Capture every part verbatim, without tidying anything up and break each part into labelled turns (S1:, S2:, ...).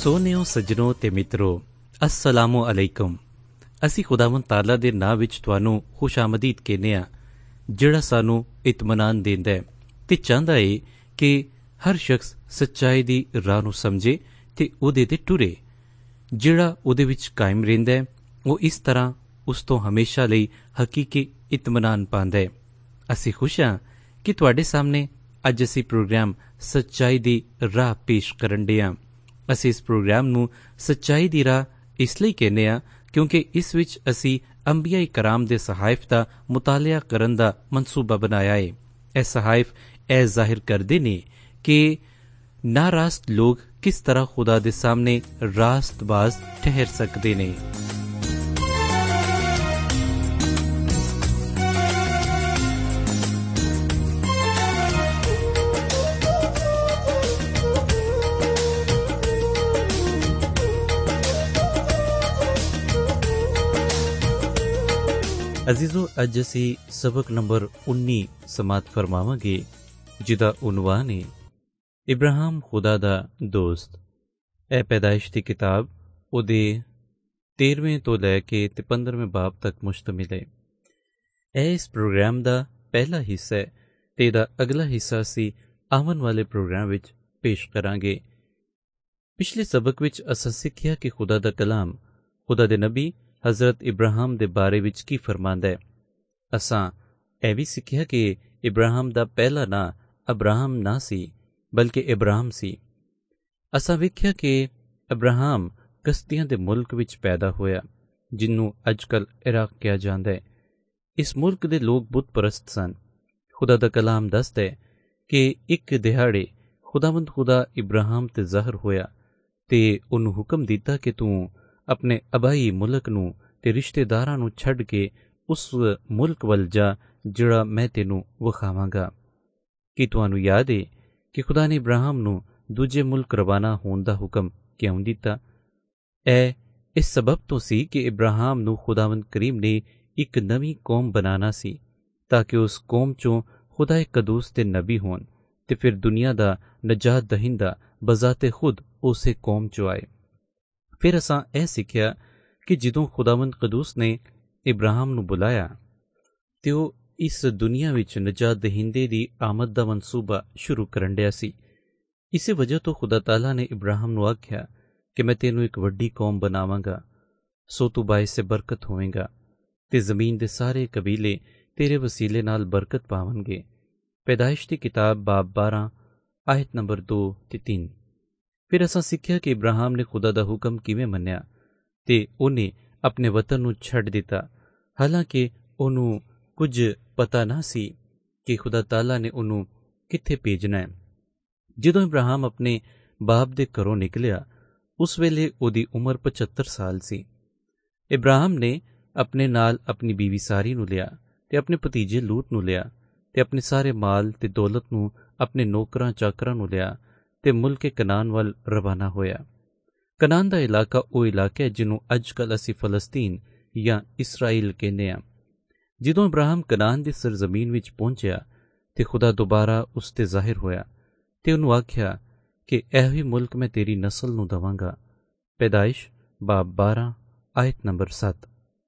S1: ਸੋਹਣਿਓ ਸੱਜਣੋ ਤੇ ਮਿੱਤਰੋ, अस्सलामु अलैकुम। ਅਸੀਂ ਖੁਦਾਵੰਦ ਤਾਲਾ ਦੇ ਨਾਂ ਵਿੱਚ ਤੁਹਾਨੂੰ ਖੁਸ਼ਾਮਦੀਦ ਕਹਿੰਦੇ ਹਾਂ, ਜਿਹੜਾ ਸਾਨੂੰ ਇਤਮਾਨਾਨ ਦਿੰਦਾ ਹੈ ਅਤੇ ਚਾਹੁੰਦਾ ਹੈ ਕਿ ਹਰ ਸ਼ਖਸ ਸੱਚਾਈ ਦੀ ਰਾਹ ਨੂੰ ਸਮਝੇ ਅਤੇ ਉਹਦੇ 'ਤੇ ਟੁਰੇ। ਜਿਹੜਾ ਉਹਦੇ ਵਿੱਚ ਕਾਇਮ ਰਹਿੰਦਾ ਹੈ ਉਹ ਇਸ ਤਰ੍ਹਾਂ ਉਸ ਤੋਂ ਹਮੇਸ਼ਾ ਲਈ ਹਕੀਕੀ ਇਤਮਾਨਾਨ ਪਾਉਂਦਾ ਹੈ। ਅਸੀਂ ਖੁਸ਼ ਹਾਂ ਕਿ ਤੁਹਾਡੇ ਸਾਹਮਣੇ ਅੱਜ ਅਸੀਂ ਪ੍ਰੋਗਰਾਮ ਸੱਚਾਈ ਦੀ ਰਾਹ ਪੇਸ਼ ਕਰਨ ਡੇ ਹਾਂ। ਅਸੀਂ ਇਸ ਪ੍ਰੋਗਰਾਮ ਨੂੰ ਸੱਚਾਈ ਦੀ ਰਾਹ ਇਸ ਲਈ ਕਹਿੰਦੇ ਹਾਂ ਕਿਉਂਕਿ ਇਸ ਵਿੱਚ ਅਸੀਂ ਅੰਬੀਆ ਕਰਾਮ ਦੇ ਸਹਾਇਫ ਦਾ ਮੁਤਾਲਿਆ ਕਰਨ ਦਾ ਮਨਸੂਬਾ ਬਣਾਇਆ ਹੈ। ਇਹ ਸਹਾਇਫ ਇਹ ਜ਼ਾਹਿਰ ਕਰਦੇ ਨੇ ਕਿ ਨਾਰਾਸਤ ਲੋਕ ਕਿਸ ਤਰ੍ਹਾਂ ਖੁਦਾ ਦੇ ਸਾਹਮਣੇ ਰਾਸਤਬਾਜ਼ ਠਹਿਰ ਸਕਦੇ ਨੇ। ਅਜ਼ੀਜ਼ੋ, ਅੱਜ ਅਸੀਂ ਸਬਕ ਨੰਬਰ ਉੱਨੀ ਸਮਾਤ ਫਰਮਾਵਾਂਗੇ, ਜਿਹਦਾ ਉਨਵਾਨ ਹੈ ਇਬਰਾਹਿਮ ਖੁਦਾ ਦਾ ਦੋਸਤ। ਇਹ ਪੈਦਾਇਸ਼ ਦੀ ਕਿਤਾਬ ਉਹਦੇ ਤੇਰਵੇਂ ਤੋਂ ਲੈ ਕੇ ਤੇ ਪੰਦਰਵੇਂ ਬਾਬ ਤੱਕ ਮੁਸ਼ਤਮਿਲ ਹੈ। ਇਹ ਇਸ ਪ੍ਰੋਗਰਾਮ ਦਾ ਪਹਿਲਾ ਹਿੱਸਾ ਹੈ ਤੇ ਇਹਦਾ ਅਗਲਾ ਹਿੱਸਾ ਅਸੀਂ ਆਉਣ ਵਾਲੇ ਪ੍ਰੋਗਰਾਮ ਵਿੱਚ ਪੇਸ਼ ਕਰਾਂਗੇ। ਪਿਛਲੇ ਸਬਕ ਵਿੱਚ ਅਸਾਂ ਸਿੱਖਿਆ ਕਿ ਖੁਦਾ ਦਾ ਕਲਾਮ ਖੁਦਾ ਦੇ ਨਬੀ ਹਜ਼ਰਤ ਇਬਰਾਹਿਮ ਦੇ ਬਾਰੇ ਵਿੱਚ ਕੀ ਫਰਮਾਂਦਾ ਹੈ। ਅਸਾਂ ਇਹ ਵੀ ਸਿੱਖਿਆ ਕਿ ਇਬਰਾਹਿਮ ਦਾ ਪਹਿਲਾ ਨਾਂ ਅਬਰਾਹਮ ਨਾ ਸੀ ਬਲਕਿ ਇਬਰਾਹਿਮ ਸੀ। ਅਸਾਂ ਵੇਖਿਆ ਕਿ ਅਬਰਾਹਮ ਕਸਤੀਆਂ ਦੇ ਮੁਲਕ ਵਿੱਚ ਪੈਦਾ ਹੋਇਆ, ਜਿਹਨੂੰ ਅੱਜ ਕੱਲ੍ਹ ਇਰਾਕ ਕਿਹਾ ਜਾਂਦਾ ਹੈ। ਇਸ ਮੁਲਕ ਦੇ ਲੋਕ ਬੁੱਤ ਪ੍ਰਸਤ ਸਨ। ਖੁਦਾ ਦਾ ਕਲਾਮ ਦੱਸਦਾ ਹੈ ਕਿ ਇੱਕ ਦਿਹਾੜੇ ਖੁਦਾਵੰਦ ਖੁਦਾ ਇਬਰਾਹਿਮ 'ਤੇ ਜ਼ਾਹਰ ਹੋਇਆ ਤੇ ਉਹਨੂੰ ਹੁਕਮ ਦਿੱਤਾ ਕਿ ਤੂੰ ਆਪਣੇ ਅਬਾਈ ਮੁਲਕ ਨੂੰ ਤੇ ਰਿਸ਼ਤੇਦਾਰਾਂ ਨੂੰ ਛੱਡ ਕੇ ਉਸ ਮੁਲਕ ਵੱਲ ਜਾ ਜਿਹੜਾ ਮੈਂ ਤੈਨੂੰ ਵਿਖਾਵਾਂਗਾ। ਕੀ ਤੁਹਾਨੂੰ ਯਾਦ ਹੈ ਕਿ ਖੁਦਾ ਨੇ ਇਬਰਾਹਿਮ ਨੂੰ ਦੂਜੇ ਮੁਲਕ ਰਵਾਨਾ ਹੋਣ ਦਾ ਹੁਕਮ ਕਿਉਂ ਦਿੱਤਾ? ਇਹ ਇਸ ਸਬਬ ਤੋਂ ਸੀ ਕਿ ਇਬਰਾਹਿਮ ਨੂੰ ਖੁਦਾਵੰਦ ਕਰੀਮ ਨੇ ਇੱਕ ਨਵੀਂ ਕੌਮ ਬਣਾਉਣਾ ਸੀ ਤਾਂ ਕਿ ਉਸ ਕੌਮ 'ਚੋਂ ਖੁਦਾ ਕਦੂਸ ਦੇ ਨਬੀ ਹੋਣ ਤੇ ਫਿਰ ਦੁਨੀਆ ਦਾ ਨਜਾਤ ਦਹਿੰਦਾ ਬਜ਼ਾਤੇ ਖੁਦ ਉਸੇ ਕੌਮ 'ਚੋਂ ਆਏ। ਫਿਰ ਅਸਾਂ ਇਹ ਸਿੱਖਿਆ ਕਿ ਜਦੋਂ ਖੁਦਾਵੰਦ ਕਦੂਸ ਨੇ ਇਬਰਾਹਿਮ ਨੂੰ ਬੁਲਾਇਆ ਤੇ ਉਹ ਇਸ ਦੁਨੀਆ ਵਿੱਚ ਨਜਾਤ ਦਹਿੰਦੇ ਦੀ ਆਮਦ ਦਾ ਮਨਸੂਬਾ ਸ਼ੁਰੂ ਕਰਨ ਡਿਆ ਸੀ। ਇਸੇ ਵਜ੍ਹਾ ਤੋਂ ਖੁਦਾ ਤਾਲਾ ਨੇ ਇਬਰਾਹਿਮ ਨੂੰ ਆਖਿਆ ਕਿ ਮੈਂ ਤੈਨੂੰ ਇੱਕ ਵੱਡੀ ਕੌਮ ਬਣਾਵਾਂਗਾ, ਸੋ ਤੂੰ ਬਾਇਸ ਬਰਕਤ ਹੋਵੇਂਗਾ ਤੇ ਜ਼ਮੀਨ ਦੇ ਸਾਰੇ ਕਬੀਲੇ ਤੇਰੇ ਵਸੀਲੇ ਨਾਲ ਬਰਕਤ ਪਾਵਣਗੇ। ਪੈਦਾਇਸ਼ ਦੀ ਕਿਤਾਬ ਬਾਬ ਬਾਰਾਂ ਆਇਤ ਨੰਬਰ ਦੋ ਤੇ ਤਿੰਨ। ਫਿਰ ਅਸਾਂ ਸਿੱਖਿਆ ਕਿ ਇਬਰਾਹਿਮ ਨੇ ਖੁਦਾ ਦਾ ਹੁਕਮ ਕਿਵੇਂ ਮੰਨਿਆ ਤੇ ਉਹਨੇ ਆਪਣੇ ਵਤਨ ਨੂੰ ਛੱਡ ਦਿੱਤਾ, ਹਾਲਾਂਕਿ ਉਹਨੂੰ ਕੁਝ ਪਤਾ ਨਾ ਸੀ ਕਿ ਖੁਦਾ ਤਾਲਾ ਨੇ ਉਹਨੂੰ ਕਿੱਥੇ ਭੇਜਣਾ ਹੈ। ਜਦੋਂ ਇਬਰਾਹਿਮ ਆਪਣੇ ਬਾਪ ਦੇ ਘਰੋਂ ਨਿਕਲਿਆ ਉਸ ਵੇਲੇ ਉਹਦੀ ਉਮਰ ਪਝੱਤਰ ਸਾਲ ਸੀ। ਇਬਰਾਹਿਮ ਨੇ ਆਪਣੇ ਨਾਲ ਆਪਣੀ ਬੀਵੀ ਸਾਰੀ ਨੂੰ ਲਿਆ ਤੇ ਆਪਣੇ ਭਤੀਜੇ ਲੂਤ ਨੂੰ ਲਿਆ ਤੇ ਆਪਣੇ ਸਾਰੇ ਮਾਲ ਤੇ ਦੌਲਤ ਨੂੰ ਆਪਣੇ ਨੌਕਰਾਂ ਚਾਕਰਾਂ ਨੂੰ ਲਿਆ ਤੇ ਮੁਲਕੇ ਕਨਾਨ ਵੱਲ ਰਵਾਨਾ ਹੋਇਆ। ਕਨਾਨ ਦਾ ਇਲਾਕਾ ਉਹ ਇਲਾਕਾ ਹੈ ਜਿਹਨੂੰ ਅੱਜ ਕੱਲ੍ਹ ਅਸੀਂ ਫਲਸਤੀਨ ਜਾਂ ਇਸਰਾਈਲ ਕਹਿੰਦੇ ਹਾਂ। ਜਦੋਂ ਇਬਰਾਹਿਮ ਕਨਾਨ ਦੀ ਸਰਜ਼ਮੀਨ ਵਿੱਚ ਪਹੁੰਚਿਆ ਤੇ ਖੁਦਾ ਦੁਬਾਰਾ ਉਸ 'ਤੇ ਜ਼ਾਹਿਰ ਹੋਇਆ ਤੇ ਉਹਨੂੰ ਆਖਿਆ ਕਿ ਇਹੋ ਹੀ ਮੁਲਕ ਮੈਂ ਤੇਰੀ ਨਸਲ ਨੂੰ ਦੇਵਾਂਗਾ। ਪੈਦਾਇਸ਼ ਬਾਬ ਬਾਰਾਂ ਆਇਤ ਨੰਬਰ ਸੱਤ।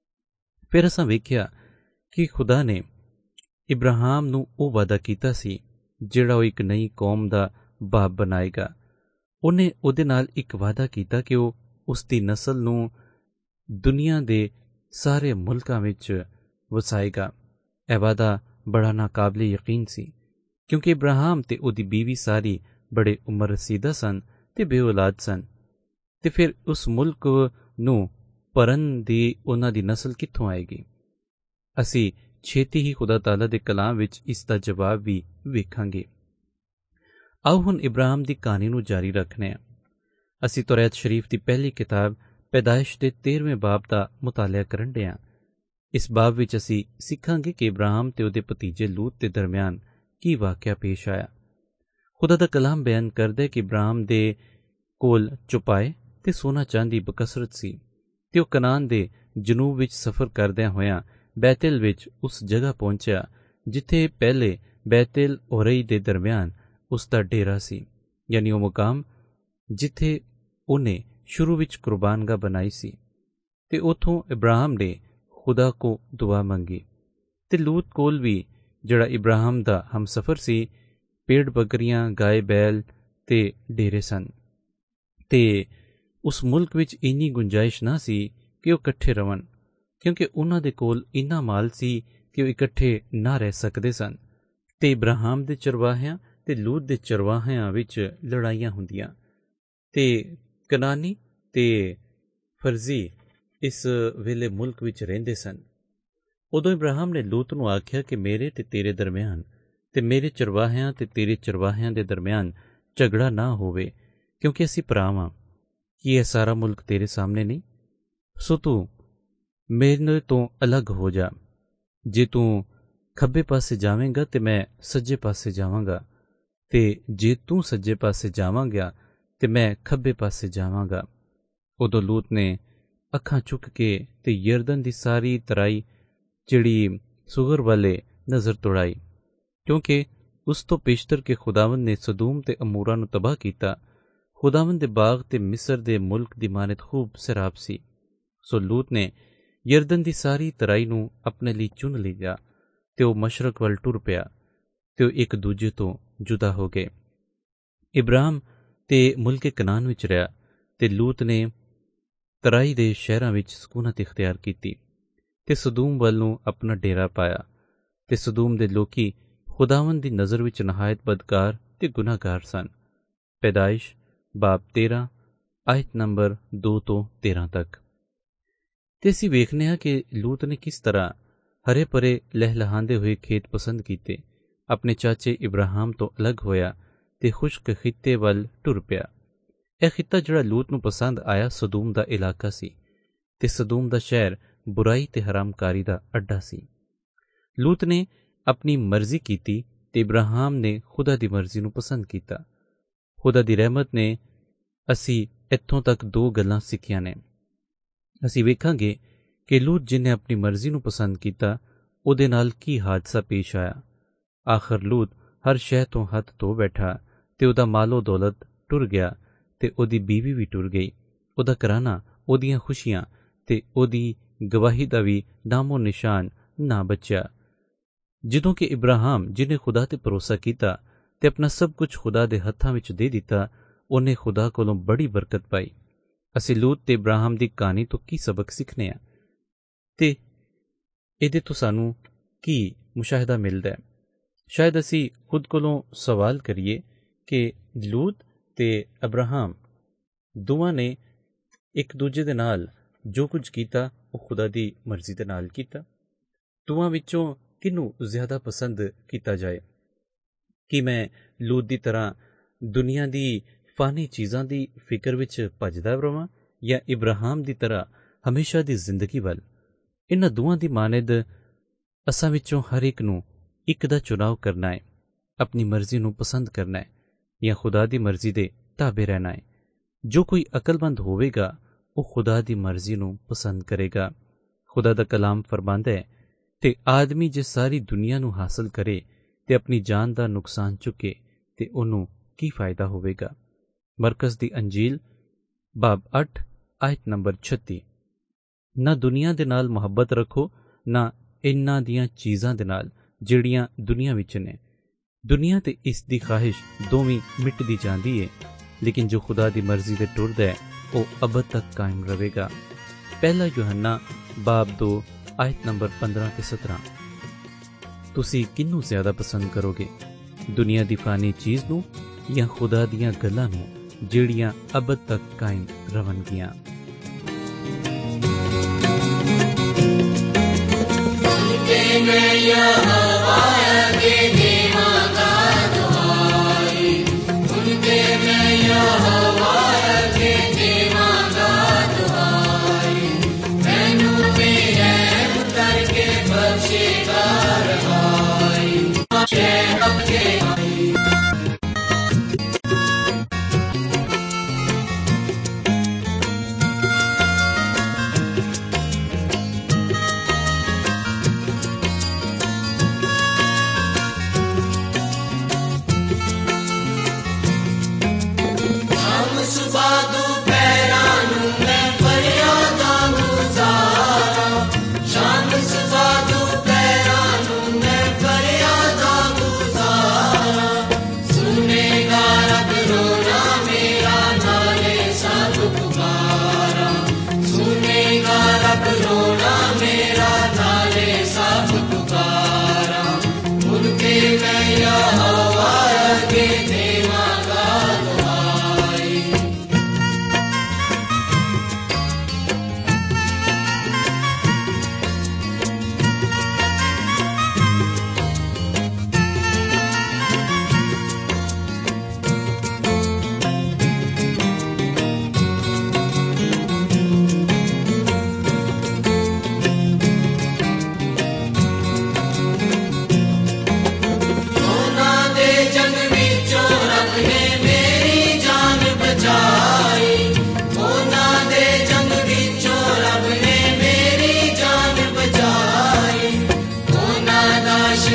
S1: ਫਿਰ ਅਸਾਂ ਵੇਖਿਆ ਕਿ ਖੁਦਾ ਨੇ ਇਬਰਾਹਿਮ ਨੂੰ ਉਹ ਵਾਅਦਾ ਕੀਤਾ ਸੀ ਜਿਹੜਾ ਉਹ ਇੱਕ ਨਈ ਕੌਮ ਦਾ ਬਾਪ ਬਣਾਏਗਾ। ਉਹਨੇ ਉਹਦੇ ਨਾਲ ਇੱਕ ਵਾਅਦਾ ਕੀਤਾ ਕਿ ਉਹ ਉਸ ਦੀ ਨਸਲ ਨੂੰ ਦੁਨੀਆ ਦੇ ਸਾਰੇ ਮੁਲਕਾਂ ਵਿੱਚ ਵਸਾਏਗਾ। ਇਹ ਵਾਅਦਾ ਬੜਾ ਨਾਕਾਬਲੇ ਯਕੀਨ ਸੀ ਕਿਉਂਕਿ ਇਬਰਾਹਿਮ ਤੇ ਉਹਦੀ ਬੀਵੀ ਸਾਰੀ ਬੜੇ ਉਮਰ ਰਸੀਦਾ ਸਨ ਤੇ ਬੇ ਔਲਾਦ ਸਨ, ਤੇ ਫਿਰ ਉਸ ਮੁਲਕ ਨੂੰ ਭਰਨ ਦੀ ਉਹਨਾਂ ਦੀ ਨਸਲ ਕਿੱਥੋਂ ਆਏਗੀ? ਅਸੀਂ ਛੇਤੀ ਹੀ ਖੁਦਾ ਤਾਲਾ ਦੇ ਕਲਾਮ ਵਿੱਚ ਇਸ ਦਾ ਜਵਾਬ ਵੀ ਵੇਖਾਂਗੇ। ਆਓ ਹੁਣ ਇਬਰਾਹਿਮ ਦੀ ਕਹਾਣੀ ਨੂੰ ਜਾਰੀ ਰੱਖਦੇ ਹਾਂ। ਅਸੀਂ ਤੌਰਾਤ ਸ਼ਰੀਫ ਦੀ ਪਹਿਲੀ ਕਿਤਾਬ ਪੈਦਾਇਸ਼ ਦੇ ਤੇਰਵੇਂ ਬਾਬ ਦਾ ਮੁਤਾਲਿਆ ਕਰਨ ਡੇ ਹਾਂ। ਇਸ ਬਾਬ ਵਿੱਚ ਅਸੀਂ ਸਿੱਖਾਂਗੇ ਕਿ ਇਬਰਾਹਿਮ ਤੇ ਉਹਦੇ ਭਤੀਜੇ ਲੂਤ ਦੇ ਦਰਮਿਆਨ ਕੀ ਵਾਕਿਆ ਪੇਸ਼ ਆਇਆ। ਖੁਦਾ ਦਾ ਕਲਾਮ ਬਿਆਨ ਕਰਦਾ ਕਿ ਇਬਰਾਹਿਮ ਦੇ ਕੋਲ ਚੁਪਾਏ ਤੇ ਸੋਨਾ ਚਾਂਦੀ ਬਕਸਰਤ ਸੀ ਤੇ ਉਹ ਕਨਾਨ ਦੇ ਜਨੂਬ ਵਿੱਚ ਸਫ਼ਰ ਕਰਦਿਆਂ ਹੋਇਆਂ ਬੈਤਲ ਵਿੱਚ ਉਸ ਜਗ੍ਹਾ ਪਹੁੰਚਿਆ ਜਿੱਥੇ ਪਹਿਲੇ ਬੈਤਲ ਔਰਈ ਦੇ ਦਰਮਿਆਨ ਉਸ ਦਾ ਡੇਰਾ ਸੀ, ਯਾਨੀ ਉਹ ਮੁਕਾਮ ਜਿੱਥੇ ਉਹਨੇ ਸ਼ੁਰੂ ਵਿੱਚ ਕੁਰਬਾਨਗਾਹ ਬਣਾਈ ਸੀ ਤੇ ਉੱਥੋਂ ਇਬਰਾਹਿਮ ਨੇ ਖੁਦਾ ਕੋ ਦੁਆ ਮੰਗੀ। ਤੇ ਲੂਤ ਕੋਲ ਵੀ, ਜਿਹੜਾ ਇਬਰਾਹਿਮ ਦਾ ਹਮਸਫਰ ਸੀ, ਭੇਡ ਬੱਕਰੀਆਂ, ਗਾਏ ਬੈਲ ਤੇ ਡੇਰੇ ਸਨ। ਤੇ ਉਸ ਮੁਲਕ ਵਿੱਚ ਇੰਨੀ ਗੁੰਜਾਇਸ਼ ਨਾ ਸੀ ਕਿ ਉਹ ਇਕੱਠੇ ਰਹਿਣ, ਕਿਉਂਕਿ ਉਹਨਾਂ ਦੇ ਕੋਲ ਇੰਨਾ ਮਾਲ ਸੀ ਕਿ ਉਹ ਇਕੱਠੇ ਨਾ ਰਹਿ ਸਕਦੇ ਸਨ। ਤੇ ਇਬਰਾਹਿਮ ਦੇ ਚਰਵਾਹਿਆਂ ਤੇ ਲੂਤ ਦੇ ਚਰਵਾਹਿਆਂ ਵਿੱਚ ਲੜਾਈਆਂ ਹੁੰਦੀਆਂ ਤੇ ਕਨਾਨੀ ਤੇ ਫਰਜ਼ੀ ਇਸ ਵੇਲੇ ਮੁਲਕ ਵਿੱਚ ਰਹਿੰਦੇ ਸਨ। ਉਦੋਂ ਇਬਰਾਹਿਮ ਨੇ ਲੂਤ ਨੂੰ ਆਖਿਆ ਕਿ ਮੇਰੇ ਤੇ ਤੇਰੇ ਦਰਮਿਆਨ ਤੇ ਮੇਰੇ ਚਰਵਾਹਿਆਂ ਤੇ ਤੇਰੇ ਚਰਵਾਹਿਆਂ ਦੇ ਦਰਮਿਆਨ ਝਗੜਾ ਨਾ ਹੋਵੇ, ਕਿਉਂਕਿ ਅਸੀਂ ਭਰਾ ਵਾਂ। ਕੀ ਇਹ ਸਾਰਾ ਮੁਲਕ ਤੇਰੇ ਸਾਹਮਣੇ ਨਹੀਂ? ਸੋ ਤੂੰ ਮੇਰੇ ਤੋਂ ਅਲੱਗ ਹੋ ਜਾ। ਜੇ ਤੂੰ ਖੱਬੇ ਪਾਸੇ ਜਾਵੇਂਗਾ ਤੇ ਮੈਂ ਸੱਜੇ ਪਾਸੇ ਜਾਵਾਂਗਾ, ਤੇ ਜੇ ਤੂੰ ਸੱਜੇ ਪਾਸੇ ਜਾਵਾਂਗਾ ਤੇ ਮੈਂ ਖੱਬੇ ਪਾਸੇ ਜਾਵਾਂਗਾ। ਉਦੋਂ ਲੂਤ ਨੇ ਅੱਖਾਂ ਚੁੱਕ ਕੇ ਤੇ ਯਰਦਨ ਦੀ ਸਾਰੀ ਤਰਾਈ ਜਿਹੜੀ ਸੁਗਰ ਵਾਲੇ ਨਜ਼ਰ ਤੁੜਾਈ, ਕਿਉਂਕਿ ਉਸ ਤੋਂ ਪੇਸ਼ਤਰ ਕੇ ਖੁਦਾਵੰਦ ਨੇ ਸਦੂਮ ਤੇ ਅਮੂਰਾ ਨੂੰ ਤਬਾਹ ਕੀਤਾ। ਖੁਦਾਵੰਦ ਦੇ ਬਾਗ ਤੇ ਮਿਸਰ ਦੇ ਮੁਲਕ ਦੀ ਮਾਨਤ ਖੂਬ ਸੈਰਾਬ ਸੀ। ਸੋ ਲੂਤ ਨੇ ਯਰਦਨ ਦੀ ਸਾਰੀ ਤਰਾਈ ਨੂੰ ਆਪਣੇ ਲਈ ਚੁਣ ਲਿਆ ਤੇ ਉਹ ਮਸ਼ਰਕ ਵੱਲ ਟੁਰ ਪਿਆ ਤੇ ਉਹ ਇੱਕ ਦੂਜੇ ਤੋਂ ਜੁਦਾ ਹੋ ਗਏ। ਇਬਰਾਹਿਮ ਤੇ ਮੁਲਕੇ ਕਨਾਨ ਵਿੱਚ ਰਿਹਾ ਤੇ ਲੂਤ ਨੇ ਤਰਾਈ ਦੇ ਸ਼ਹਿਰਾਂ ਵਿੱਚ ਸਕੂਨਤ ਇਖਤਿਆਰ ਕੀਤੀ ਤੇ ਸਦੂਮ ਵੱਲ ਨੂੰ ਆਪਣਾ ਡੇਰਾ ਪਾਇਆ। ਤੇ ਸਦੂਮ ਦੇ ਲੋਕੀ ਖੁਦਾਵੰਦ ਦੀ ਨਜ਼ਰ ਵਿੱਚ ਨਹਾਇਤ ਬਦਕਾਰ ਤੇ ਗੁਨਾਹਗਾਰ ਸਨ। ਪੈਦਾਇਸ਼ ਬਾਬ ਤੇਰਾਂ ਆਇਤ ਨੰਬਰ ਦੋ ਤੋਂ ਤੇਰਾਂ ਤੱਕ। ਤੇ ਅਸੀਂ ਵੇਖਦੇ ਹਾਂ ਕਿ ਲੂਤ ਨੇ ਕਿਸ ਤਰ੍ਹਾਂ ਹਰੇ ਭਰੇ ਲਹਿਲਹਾਉਂਦੇ ਹੋਏ ਖੇਤ ਪਸੰਦ ਕੀਤੇ, ਆਪਣੇ ਚਾਚੇ ਇਬਰਾਹਿਮ ਤੋਂ ਅਲੱਗ ਹੋਇਆ ਤੇ ਖੁਸ਼ਕ ਖਿੱਤੇ ਵੱਲ ਟੁਰ ਪਿਆ। ਇਹ ਖਿੱਤਾ ਜਿਹੜਾ ਲੂਤ ਨੂੰ ਪਸੰਦ ਆਇਆ ਸਦੂਮ ਦਾ ਇਲਾਕਾ ਸੀ ਤੇ ਸਦੂਮ ਦਾ ਸ਼ਹਿਰ ਬੁਰਾਈ ਤੇ ਹਰਾਮਕਾਰੀ ਦਾ ਅੱਡਾ ਸੀ। ਲੂਤ ਨੇ ਆਪਣੀ ਮਰਜ਼ੀ ਕੀਤੀ ਤੇ ਇਬਰਾਹਿਮ ਨੇ ਖੁਦਾ ਦੀ ਮਰਜ਼ੀ ਨੂੰ ਪਸੰਦ ਕੀਤਾ। ਖੁਦਾ ਦੀ ਰਹਿਮਤ ਨੇ ਅਸੀਂ ਇੱਥੋਂ ਤੱਕ ਦੋ ਗੱਲਾਂ ਸਿੱਖੀਆਂ ਨੇ। ਅਸੀਂ ਵੇਖਾਂਗੇ ਕਿ ਲੂਤ ਜਿਹਨੇ ਆਪਣੀ ਮਰਜ਼ੀ ਨੂੰ ਪਸੰਦ ਕੀਤਾ, ਉਹਦੇ ਨਾਲ ਕੀ ਹਾਦਸਾ ਪੇਸ਼ ਆਇਆ। ਆਖਰ ਲੂਤ ਹਰ ਸ਼ੈ ਤੋਂ ਹੱਥ ਧੋ ਬੈਠਾ ਤੇ ਉਹਦਾ ਮਾਲੋ ਦੌਲਤ ਟੁਰ ਗਿਆ ਤੇ ਉਹਦੀ ਬੀਵੀ ਵੀ ਟੁਰ ਗਈ, ਉਹਦਾ ਘਰਾਨਾ, ਉਹਦੀਆਂ ਖੁਸ਼ੀਆਂ ਤੇ ਉਹਦੀ ਗਵਾਹੀ ਦਾ ਵੀ ਨਾਮੋ ਨਿਸ਼ਾਨ ਨਾ ਬਚਿਆ। ਜਦੋਂ ਕਿ ਇਬਰਾਹਿਮ ਜਿਹਨੇ ਖੁਦਾ ਤੇ ਭਰੋਸਾ ਕੀਤਾ ਤੇ ਆਪਣਾ ਸਭ ਕੁਝ ਖੁਦਾ ਦੇ ਹੱਥਾਂ ਵਿੱਚ ਦੇ ਦਿੱਤਾ, ਉਹਨੇ ਖੁਦਾ ਕੋਲੋਂ ਬੜੀ ਬਰਕਤ ਪਾਈ। ਅਸੀਂ ਲੂਤ ਤੇ ਇਬਰਾਹਿਮ ਦੀ ਕਹਾਣੀ ਤੋਂ ਕੀ ਸਬਕ ਸਿੱਖਣੇ ਆ ਤੇ ਇਹਦੇ ਤੋਂ ਸਾਨੂੰ ਕੀ ਮੁਸ਼ਾਹਿਦਾ ਮਿਲਦਾ ਹੈ? ਸ਼ਾਇਦ ਅਸੀਂ ਖੁਦ ਕੋਲੋਂ ਸਵਾਲ ਕਰੀਏ ਕਿ ਲੂਤ ਤੇ ਇਬਰਾਹਿਮ ਦੋਵਾਂ ਨੇ ਇੱਕ ਦੂਜੇ ਦੇ ਨਾਲ ਜੋ ਕੁਝ ਕੀਤਾ ਉਹ ਖੁਦਾ ਦੀ ਮਰਜ਼ੀ ਦੇ ਨਾਲ ਕੀਤਾ। ਦੋਵਾਂ ਵਿੱਚੋਂ ਕਿਹਨੂੰ ਜ਼ਿਆਦਾ ਪਸੰਦ ਕੀਤਾ ਜਾਏ? ਕਿ ਮੈਂ ਲੂਤ ਦੀ ਤਰ੍ਹਾਂ ਦੁਨੀਆ ਦੀ ਫਾਨੀ ਚੀਜ਼ਾਂ ਦੀ ਫਿਕਰ ਵਿੱਚ ਭੱਜਦਾ ਰਵਾਂ ਜਾਂ ਇਬਰਾਹਿਮ ਦੀ ਤਰ੍ਹਾਂ ਹਮੇਸ਼ਾ ਦੀ ਜ਼ਿੰਦਗੀ ਵੱਲ? ਇਹਨਾਂ ਦੋਵਾਂ ਦੀ ਮਾਨਦ ਅਸਾਂ ਵਿੱਚੋਂ ਹਰ ਇੱਕ ਨੂੰ ਇੱਕ ਦਾ ਚੁਣਾਵ ਕਰਨਾ ਹੈ, ਆਪਣੀ ਮਰਜ਼ੀ ਨੂੰ ਪਸੰਦ ਕਰਨਾ ਹੈ ਜਾਂ ਖੁਦਾ ਦੀ ਮਰਜ਼ੀ ਦੇ ਤਾਬੇ ਰਹਿਣਾ ਹੈ। ਜੋ ਕੋਈ ਅਕਲਮੰਦ ਹੋਵੇਗਾ ਉਹ ਖੁਦਾ ਦੀ ਮਰਜ਼ੀ ਨੂੰ ਪਸੰਦ ਕਰੇਗਾ। ਖੁਦਾ ਦਾ ਕਲਾਮ ਫਰਮਾਂਦਾ ਹੈ, ਤੇ ਆਦਮੀ ਜੇ ਸਾਰੀ ਦੁਨੀਆ ਨੂੰ ਹਾਸਲ ਕਰੇ ਤੇ ਆਪਣੀ ਜਾਨ ਦਾ ਨੁਕਸਾਨ ਚੁੱਕੇ ਤੇ ਉਹਨੂੰ ਕੀ ਫਾਇਦਾ ਹੋਵੇਗਾ। ਮਰਕਸ ਦੀ ਅੰਜੀਲ ਬਾਬ ਅੱਠ ਆਇਤ ਨੰਬਰ ਛੱਤੀ। ਨਾ ਦੁਨੀਆ ਦੇ ਨਾਲ ਮੁਹੱਬਤ ਰੱਖੋ, ਨਾ ਇਹਨਾਂ ਦੀਆਂ ਚੀਜ਼ਾਂ ਦੇ ਨਾਲ ਜਿਹੜੀਆਂ ਦੁਨੀਆ ਵਿੱਚ ਨੇ। ਦੁਨੀਆ ਤੇ ਇਸ ਦੀ ਖਾਹਿਸ਼ ਦੋਵੇਂ ਮਿਟਦੀ ਜਾਂਦੀ ਏ, ਲੇਕਿਨ ਜੋ ਖੁਦਾ ਦੀ ਮਰਜ਼ੀ ਤੇ ਟੁਰਦਾ ਹੈ ਉਹ ਅਬਦ ਤੱਕ ਕਾਇਮ ਰਹੇਗਾ। ਪਹਿਲਾ ਯੋਹੰਨਾ ਬਾਬ ਦੋ ਆਇਤ ਨੰਬਰ ਪੰਦਰਾਂ ਤੇ ਸਤਰਾਂ। ਤੁਸੀਂ ਕਿਹਨੂੰ ਜ਼ਿਆਦਾ ਪਸੰਦ ਕਰੋਗੇ, ਦੁਨੀਆ ਦੀ ਫਾਨੀ ਚੀਜ਼ ਨੂੰ ਜਾਂ ਖੁਦਾ ਦੀਆਂ ਗੱਲਾਂ ਨੂੰ ਜਿਹੜੀਆਂ ਅਬਦ ਤੱਕ ਕਾਇਮ ਰਹਣਗੀਆਂ?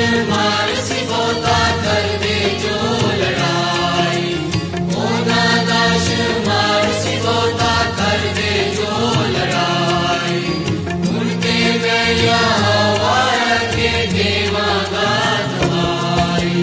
S2: ਸ਼ੁਮਾਰ ਸੀ ਬਹੁਤਾ ਕਰਦੇ ਜੋ ਲੜਾਈ, ਉਹਨਾਂ ਦਾ ਸ਼ੁਮਾਰ ਸੀ ਬਹੁਤਾ ਕਰਦੇ ਜੋ ਲੜਾਈ। ਹੁਣ ਤੇ ਮੈਂ ਯਹੋਵਾ ਅੱਗੇ ਦੇਵਾਂਗਾ ਦੁਹਾਈ।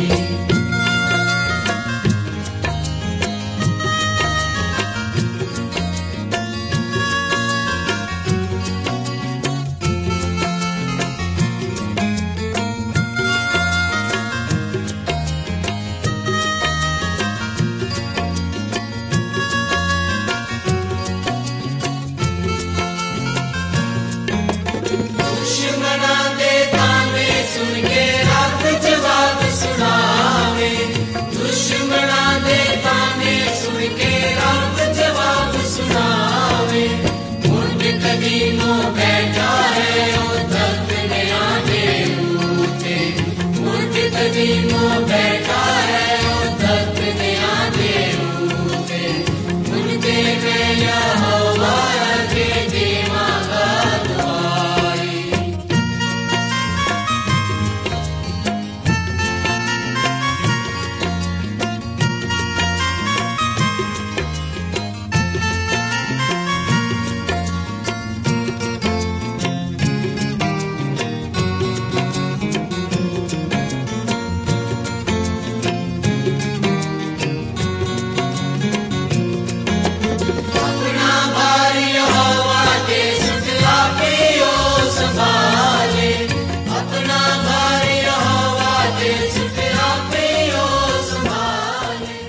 S2: ਦੁਸ਼ਮਣਾਂ ਦੇ ਤਾਨੇ ਸੁਣ ਕੇ ਰੱਬ ਜਵਾਬ ਸੁਣਾਵੇ, ਦੁਸ਼ਮਣਾਂ ਦੇ ਤਾਨੇ ਸੁਣ ਕੇ ਰੱਬ ਜਵਾਬ ਸੁਣਾਵੇ। ਮੁੱਢ ਕਦੀਮੋਂ ਬੈਠਾ ਹੈ ਉਹ ਤਖਤਿਆਂ ਦੇ ਉੱਤੇ, ਮੁੱਢ ਕਦੀਮੋਂ ਬੈਠਾ ਹੈ ਉਹ ਤਖਤਿਆਂ ਦੇ ਉੱਤੇ। ਹੁਣ ਤੇ ਮੈਂ ਯਹੋਵਾ ਅੱਗੇ ਦੇਵਾਂਗਾ ਦੁਹਾਈ। ਆਪਣਾ ਭਾਰ ਯਹੋਵਾ ਤੇ ਸੁੱਟ ਆਪੇ ਉਹ ਸੰਭਾਲੇ, ਆਪਣਾ ਭਾਰ ਯਹੋਵਾ ਤੇ ਸੁੱਟ ਆਪੇ ਉਹ ਸੰਭਾਲੇ।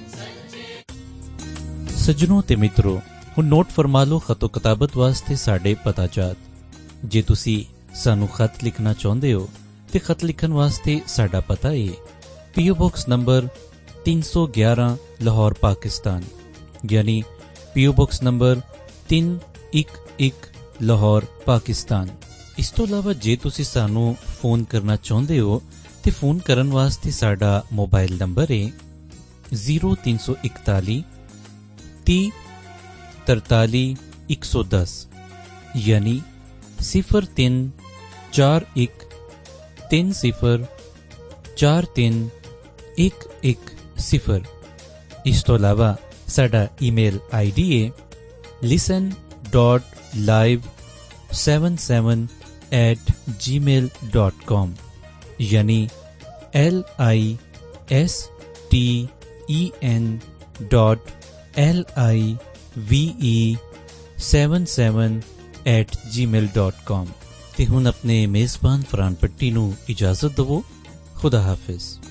S1: ਸੱਜਣੋ ਤੇ ਮਿੱਤਰੋ, ਹੁਣ ਨੋਟ ਫਰਮਾ ਲਓ ਖਤੋ ਕਿਤਾਬਤ ਵਾਸਤੇ ਸਾਡੇ ਪਤਾ ਚਾਤ। ਜੇ ਤੁਸੀਂ ਸਾਨੂੰ ਖਤ ਲਿਖਣਾ ਚਾਹੁੰਦੇ ਹੋ ਤੇ ਖਤ ਲਿਖਣ ਵਾਸਤੇ ਸਾਡਾ ਪਤਾ ਹੈ ਪੀਓ ਬਾਕਸ ਨੰਬਰ ਤਿੰਨ ਸੌ ਗਿਆਰਾਂ ਲਾਹੌਰ ਪਾਕਿਸਤਾਨ, ਯਾਨੀ ਪੀਓ ਬਾਕਸ ਨੰਬਰ ਤਿੰਨ ਇੱਕ ਇੱਕ ਲਾਹੌਰ ਪਾਕਿਸਤਾਨ। ਇਸ ਤੋਂ ਇਲਾਵਾ ਜੇ ਤੁਸੀਂ ਸਾਨੂੰ ਫੋਨ ਕਰਨਾ ਚਾਹੁੰਦੇ ਹੋ ਤੇ ਫੋਨ ਕਰਨ ਵਾਸਤੇ ਸਾਡਾ ਮੋਬਾਈਲ ਨੰਬਰ ਹੈ ਜ਼ੀਰੋ ਤਿੰਨ ਸੌ ਇਕਤਾਲੀ ਤੀਹ ਤਰਤਾਲੀ ਇੱਕ ਸੌ ਦਸ, ਯਾਨੀ ਸਿਫਰ ਤਿੰਨ ਚਾਰ ਇੱਕ ਤਿੰਨ ਸਿਫਰ ਚਾਰ ਤਿੰਨ ਇੱਕ ਇੱਕ ਸਿਫਰ। ਇਸ ਤੋਂ ਇਲਾਵਾ ਸਾਡਾ ਈਮੇਲ ਆਈ ਡੀ ਹੈ listen dot live seven seven at G mail dot com, ਯਾਨੀ L I S T E N dot L I V E seven seven at G mail dot ਕਾਮ। ਤੇ ਹੁਣ ਆਪਣੇ ਮੇਜ਼ਬਾਨ ਫਰਹਾਨ ਪੱਟੀ ਨੂੰ ਇਜਾਜ਼ਤ ਦਵੋ। ਖੁਦਾ ਹਾਫਿਜ਼।